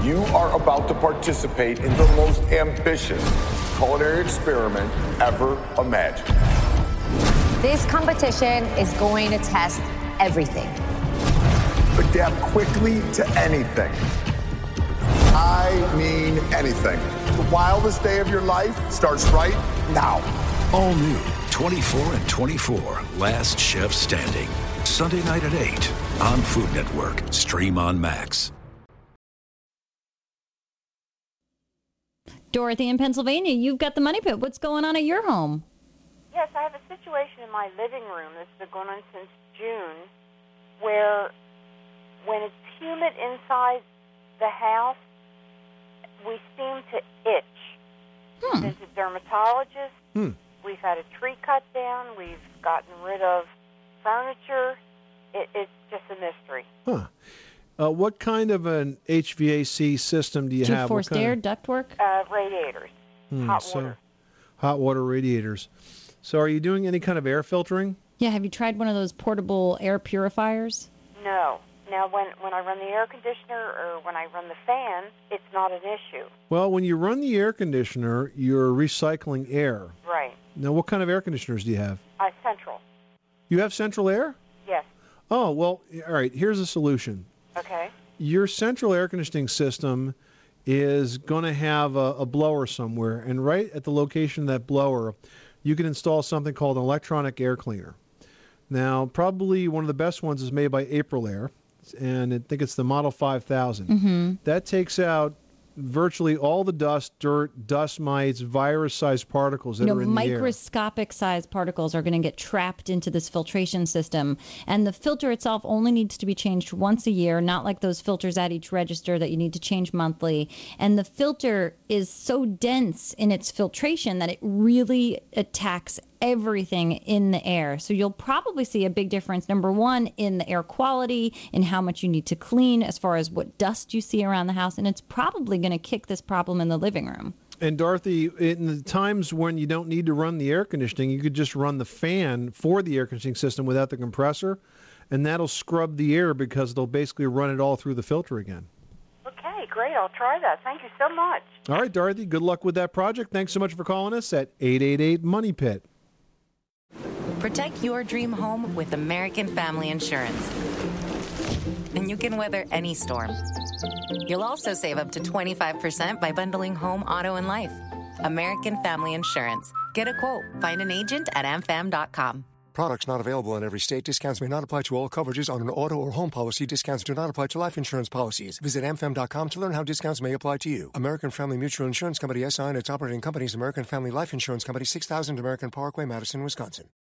You are about to participate in the most ambitious culinary experiment ever imagined. This competition is going to test everything. Adapt quickly to anything. I mean anything. The wildest day of your life starts right now. All new 24 and 24, Last Chef Standing. Sunday night at 8 on Food Network. Stream on Max. Dorothy in Pennsylvania, you've got the Money Pit. What's going on at your home? Yes, I have a situation in my living room that's been going on since June where when it's humid inside the house, we seem to itch. There's a dermatologist. We've had a tree cut down. We've gotten rid of furniture. It's just a mystery. What kind of an HVAC system do you have? Forced air, ductwork? Radiators. Hot water. Hot water radiators. So are you doing any kind of air filtering? Yeah, have you tried one of those portable air purifiers? No. Now, when I run the air conditioner or when I run the fan, it's not an issue. Well, when you run the air conditioner, you're recycling air. Right. Now, what kind of air conditioners do you have? Central. You have central air? Yes. Oh, well, all right, here's a solution. Okay. Your central air conditioning system is going to have a blower somewhere, and right at the location of that blower, you can install something called an electronic air cleaner. Now, probably one of the best ones is made by Aprilaire, and I think it's the Model 5000. That takes out virtually all the dust, dirt, dust mites, virus-sized particles that are in the air. Microscopic sized particles are going to get trapped into this filtration system. And the filter itself only needs to be changed once a year, not like those filters at each register that you need to change monthly. And the filter is so dense in its filtration that it really attacks everything in the air. So you'll probably see a big difference, number one, in the air quality, in how much you need to clean, as far as what dust you see around the house, and it's probably going to kick this problem in the living room. And Dorothy, in the times when you don't need to run the air conditioning, you could just run the fan for the air conditioning system without the compressor, and that'll scrub the air because they'll basically run it all through the filter again. Okay, great. I'll try that. Thank you so much. All right, Dorothy, good luck with that project. Thanks so much for calling us at 888-MONEY-PIT. Protect your dream home with American Family Insurance. And you can weather any storm. You'll also save up to 25% by bundling home, auto, and life. American Family Insurance. Get a quote. Find an agent at amfam.com. Products not available in every state. Discounts may not apply to all coverages on an auto or home policy. Discounts do not apply to life insurance policies. Visit amfam.com to learn how discounts may apply to you. American Family Mutual Insurance Company, SI, and its operating companies, American Family Life Insurance Company, 6000 American Parkway, Madison, Wisconsin.